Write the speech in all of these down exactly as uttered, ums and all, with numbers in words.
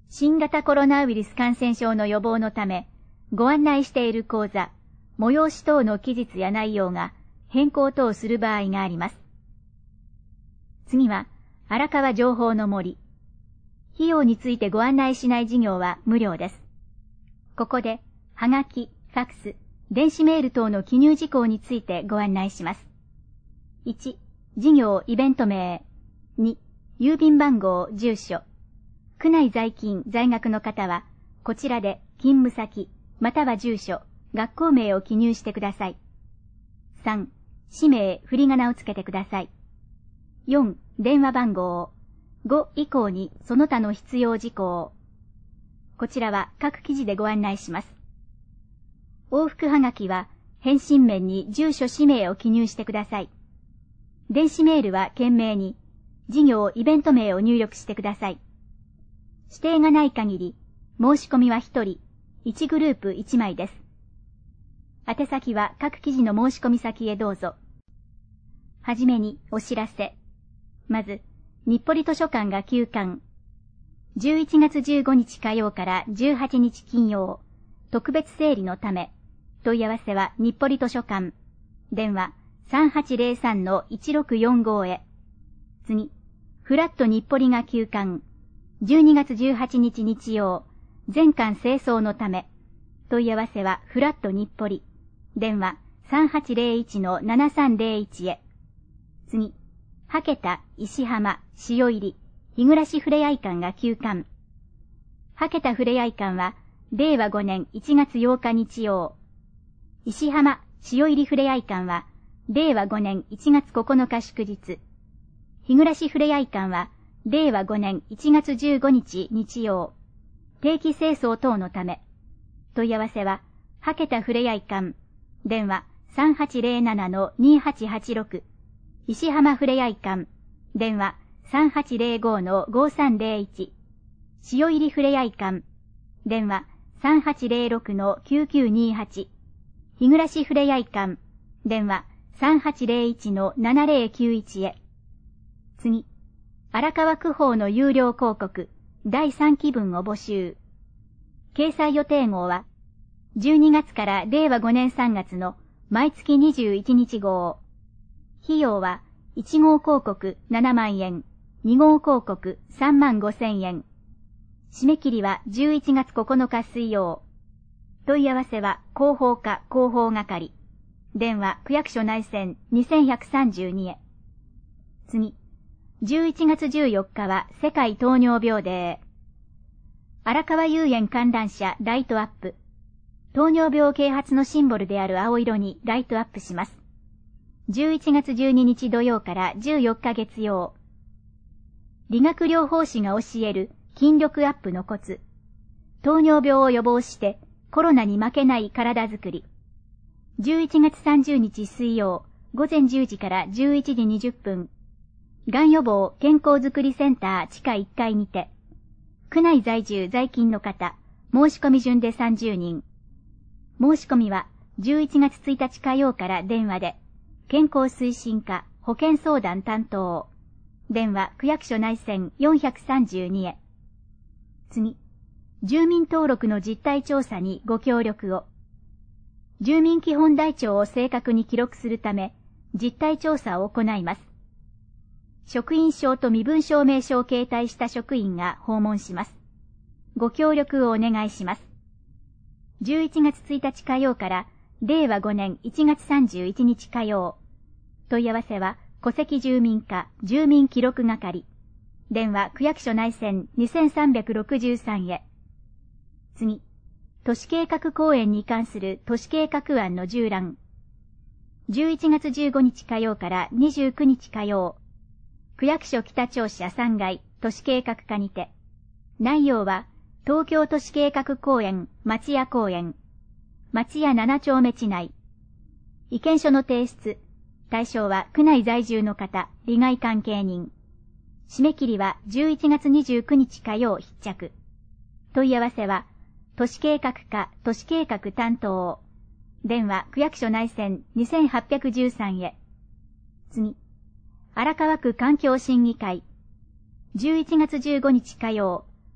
新型コロナウイルス感染症の予防のため、ご案内している講座、催し等の期日や内容が変更等する場合があります。次は、荒川情報の森。費用についてご案内しない事業は無料です。ここで、はがき、ファクス、電子メール等の記入事項についてご案内します。いち、事業イベント名。に、郵便番号、住所。区内在勤、在学の方は、こちらで勤務先、または住所、学校名を記入してください。さん、氏名、振り仮名をつけてください。よん、電話番号。ご以降にその他の必要事項。こちらは各記事でご案内します。往復はがきは、返信面に住所氏名を記入してください。電子メールは件名に、事業イベント名を入力してください。指定がない限り、申し込みはひとり、いちグループいちまいです。宛先は各記事の申し込み先へどうぞ。はじめにお知らせ。まず、日暮里図書館が休館。じゅういちがつじゅうごにち火曜からじゅうはちにち金曜、特別整理のため、問い合わせは日暮里図書館。電話 さんはちゼロさんのいちろくよんご へ。次、フラット日暮里が休館。じゅうにがつじゅうはちにち日曜、全館清掃のため、問い合わせはフラット日暮里。電話 さんはちゼロいちのななさんゼロいち へ。次、はけた、石浜、潮入り、日暮ふれあい館が休館。はけたふれあい館は、れいわごねんいちがつようか日曜。石浜、潮入りふれあい館は、れいわごねんいちがつここのか祝日。日暮ふれあい館は、れいわごねんいちがつじゅうごにち日曜。定期清掃等のため。問い合わせは、はけたふれあい館。電話 さんはちゼロななのにはちはちろく。石浜ふれあい館。電話 さんはちゼロごのごさんゼロいち。潮入りふれあい館。電話 さんはちゼロろくのきゅうきゅうにはち。日暮ふれあい館。電話 さんはちゼロいちのななゼロきゅういち へ。次、荒川区報の有料広告だいさんきぶんを募集。掲載予定号は、じゅうにがつかられいわごねんさんがつの毎月にじゅういちにち号。費用はいちごう広告ななまんえん、にごう広告さんまんごせんえん。締め切りはじゅういちがつここのか水曜。問い合わせは広報課広報係。電話区役所内線にせんひゃくさんじゅうにへ。次、じゅういちがつじゅうよっかは世界糖尿病デー。荒川遊園観覧車ライトアップ。糖尿病啓発のシンボルである青色にライトアップします。じゅういちがつじゅうににち土曜からじゅうよっか月曜。理学療法士が教える筋力アップのコツ。糖尿病を予防してコロナに負けない体づくり。じゅういちがつさんじゅうにち水曜、ごぜんじゅうじからじゅういちじにじゅっぷん。がん予防健康づくりセンター地下いっかいにて。区内在住在勤の方、申し込み順でさんじゅうにん。申し込みはじゅういちがつついたち火曜から電話で、健康推進課保健相談担当。電話区役所内線よんひゃくさんじゅうにへ。次、住民登録の実態調査にご協力を。住民基本台帳を正確に記録するため、実態調査を行います。職員証と身分証明書を携帯した職員が訪問します。ご協力をお願いします。じゅういちがつついたち火曜かられいわごねんいちがつさんじゅういちにち火曜。問い合わせは戸籍住民課住民記録係。電話区役所内線にせんさんびゃくろくじゅうさんへ。次、都市計画公園に関する都市計画案の従覧。じゅういちがつじゅうごにち火曜からにじゅうくにち火曜。区役所北庁舎さんがい都市計画課にて。内容は東京都市計画公園松屋公園。松屋ななちょうめ地内。意見書の提出。対象は区内在住の方、利害関係人。締め切りはじゅういちがつにじゅうくにち火曜必着。問い合わせは、都市計画課都市計画担当。電話区役所内線にせんはっぴゃくじゅうさんへ。次、荒川区環境審議会。じゅういちがつじゅうごにち火曜、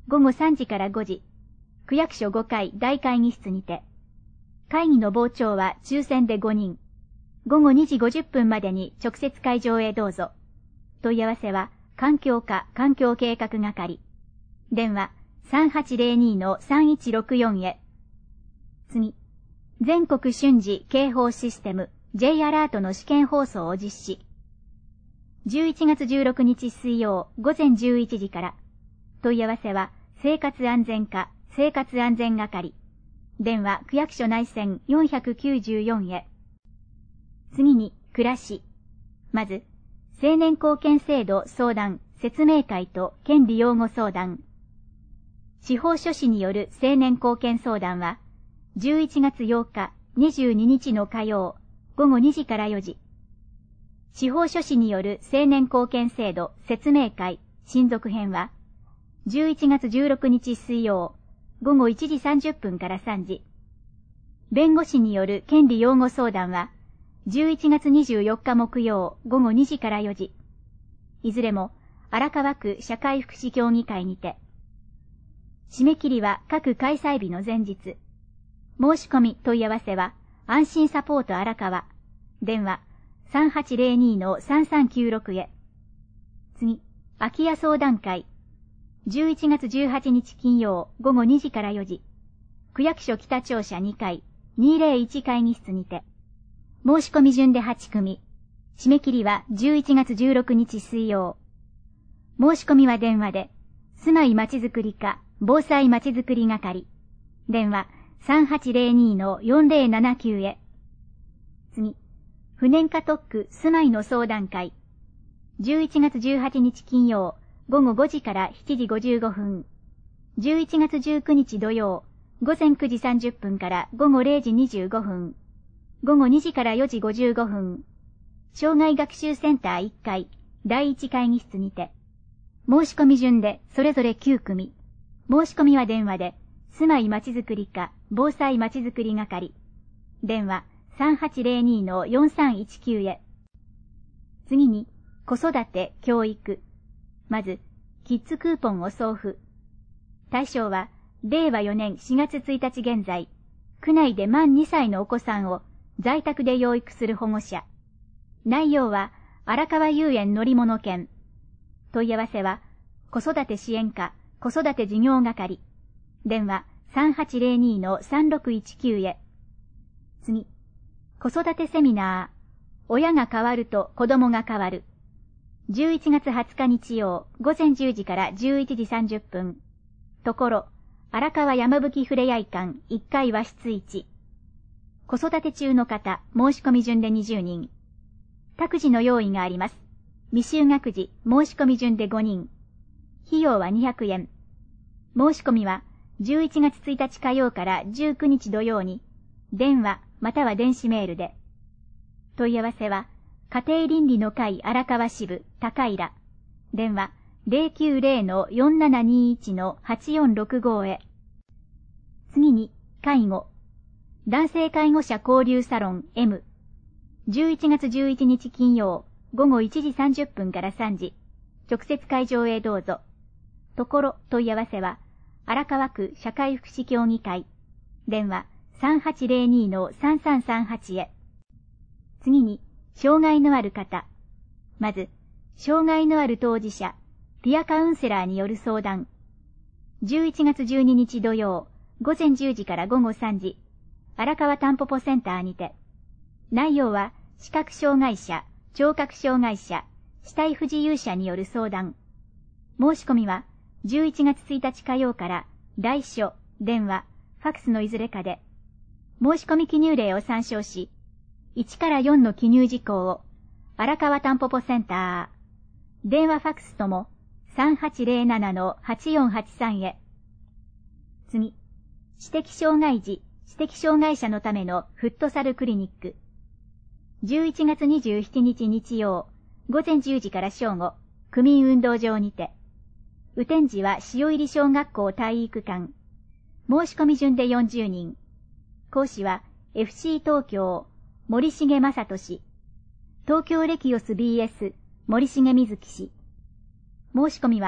ごごさんじからごじ、区役所ごかい大会議室にて。会議の傍聴は抽選でごにん。ごごにじごじゅっぷんまでに直接会場へどうぞ。問い合わせは、環境課環境計画係。電話 さんはちゼロにのさんいちろくよん へ。次。全国瞬時警報システム J アラートの試験放送を実施。じゅういちがつじゅうろくにち水曜午前じゅういちじから。問い合わせは生活安全課生活安全係。電話区役所内線よんひゃくきゅうじゅうよんへ。次に、暮らし。まず、青年貢献制度相談説明会と権利擁護相談。司法書士による青年貢献相談は、じゅういちがつようか、にじゅうににちの火曜、ごごにじからよじ。司法書士による青年貢献制度説明会親族編は、じゅういちがつじゅうろくにち水曜、ごごいちじさんじゅっぷんからさんじ。弁護士による権利擁護相談は、じゅういちがつにじゅうよっか木曜ごごにじからよじ。いずれも荒川区社会福祉協議会にて。締め切りは各開催日の前日。申し込み問い合わせは安心サポート荒川。電話 さんはちゼロにのさんさんきゅうろく へ。次、空き家相談会。じゅういちがつじゅうはちにち金曜ごごにじからよじ。区役所北庁舎にかいにぜろいち会議室にて。申し込み順ではちくみ。締め切りはじゅういちがつじゅうろくにち水曜。申し込みは電話で、住まいまちづくり課防災まちづくり係。電話 さんはちゼロにのよんぜろななきゅう へ。次、不燃化特区住まいの相談会。じゅういちがつじゅうはちにち金曜ごごごじからしちじごじゅうごふん。じゅういちがつじゅうくにち土曜午前くじさんじゅっぷんからごごれいじにじゅうごふん。ごごにじからよじごじゅうごふん。障害学習センターいっかいだいいち会議室にて。申し込み順でそれぞれきゅうくみ。申し込みは電話で、住まいまちづくり課防災まちづくり係。電話 さんはちゼロにのよんさんいちきゅう へ。次に、子育て、教育。まず、キッズクーポンを送付。対象は、れいわよねんしがつついたち現在、区内で満にさいのお子さんを在宅で養育する保護者。内容は、荒川遊園乗り物券。問い合わせは、子育て支援課、子育て事業係。電話 さんはちゼロにのさんろくいちきゅう へ。次、子育てセミナー。親が変わると子供が変わる。じゅういちがつはつか日曜午前じゅうじからじゅういちじさんじゅっぷん。ところ、荒川山吹ふれあい館いっかい和室いち。子育て中の方、申し込み順でにじゅうにん。託児の用意があります。未就学児、申し込み順でごにん。費用はにひゃくえん。申し込みはじゅういちがつついたち火曜からじゅうくにち土曜に、電話または電子メールで。問い合わせは、家庭倫理の会荒川支部高平。電話 ゼロきゅうゼロのよんななにいちのはちよんろくご へ。次に、介護。男性介護者交流サロン M。じゅういちがつじゅういちにち金曜ごごいちじさんじゅっぷんからさんじ。直接会場へどうぞ。ところ問い合わせは、荒川区社会福祉協議会。電話 さんはちゼロにのさんさんさんはち へ。次に、障害のある方。まず、障害のある当事者、ピアカウンセラーによる相談。じゅういちがつじゅうににち土曜、午前じゅうじからごごさんじ、荒川たんぽぽセンターにて。内容は、視覚障害者、聴覚障害者、肢体不自由者による相談。申し込みは、じゅういちがつついたち火曜から、来書、電話、ファクスのいずれかで。申し込み記入例を参照し、いちからよんの記入事項を、荒川たんぽぽセンター、電話ファクスとも、さんはちゼロななのはちよんはちさんへ。次、知的障害児、知的障害者のためのフットサルクリニック。じゅういちがつにじゅうしちにち日曜、午前じゅうじから正午、区民運動場にて。雨天時は塩入小学校体育館。申し込み順でよんじゅうにん。講師は エフシー 東京、森重正俊。東京レキオス ビーエス、森重瑞希氏。申し込みは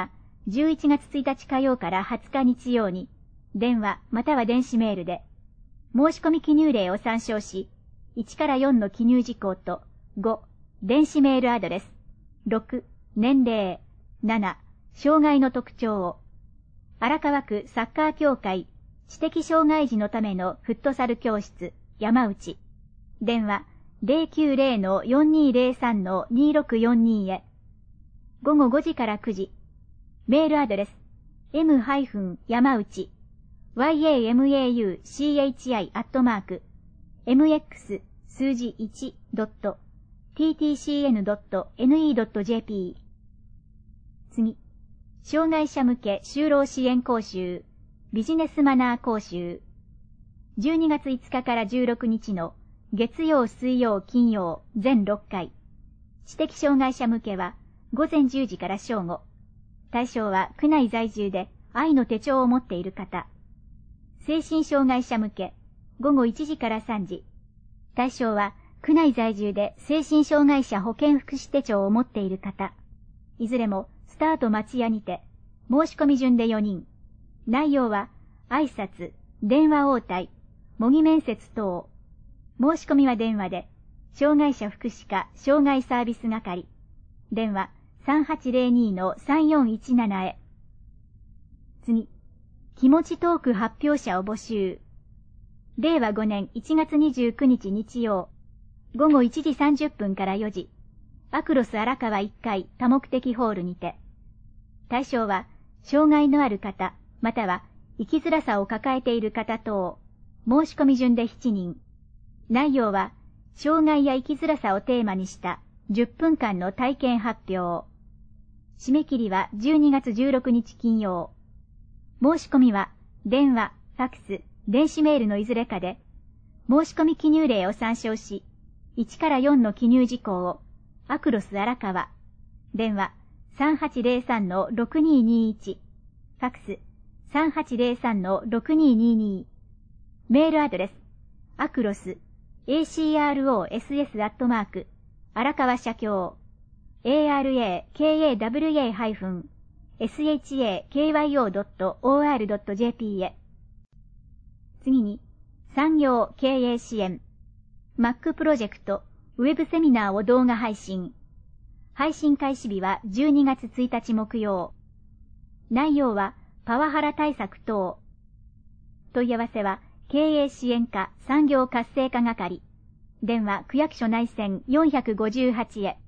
じゅういちがつついたち火曜からはつか日曜に、電話または電子メールで、申し込み記入例を参照し、いちからよんの記入事項と、ご、電子メールアドレス、ろく、年齢、なな、障害の特徴を、荒川区サッカー協会知的障害児のためのフットサル教室山内、電話 ゼロきゅうゼロ よんにーゼロさん にーろくよんに へ、午後ごじからくじ、メールアドレス エム 山内 yamauchi アットマーク mx 数字 いち ドット ティーティーシーエヌ ドット エヌイー ドット ジェーピー。 次、障害者向け就労支援講習ビジネスマナー講習、じゅうにがついつかからじゅうろくにちの月曜水曜金曜全ろっかい、知的障害者向けはごぜんじゅうじから正午、対象は区内在住で愛の手帳を持っている方。精神障害者向けごごいちじからさんじ、対象は区内在住で精神障害者保健福祉手帳を持っている方。いずれもスタート町屋にて、申し込み順でよにん。内容は挨拶、電話応対、模擬面接等。申し込みは電話で、障害者福祉課障害サービス係、電話 さんはちゼロに さんよんいちなな へ。次、気持ちトーク発表者を募集。れいわごねんいちがつにじゅうくにち日曜、ごごいちじさんじゅっぷんからよじ、アクロス荒川いっかい多目的ホールにて。対象は、障害のある方、または生きづらさを抱えている方等。申し込み順でしちにん。内容は、障害や生きづらさをテーマにしたじゅっぷんかんの体験発表。締め切りはじゅうにがつじゅうろくにち金曜。申し込みは、電話、ファクス、電子メールのいずれかで、申し込み記入例を参照し、いちからよんの記入事項を、アクロス荒川、電話 さんはちゼロさん ろくにーにーいち、ファクス さんはちゼロさん ろくにーにーにー、メールアドレス、アクロス、エーシーアールオーエスエス アットマーク、荒川社協、エーアールエーケーエーダブリューエー ハイフン、エスエイチエーケーワイオー ドット オーアール ドット ジェーピー へ。次に、産業経営支援、Mac プロジェクト、ウェブセミナーを動画配信。配信開始日はじゅうにがつついたち木曜。内容はパワハラ対策等。問い合わせは経営支援課産業活性化係。電話区役所内線よんひゃくごじゅうはちへ。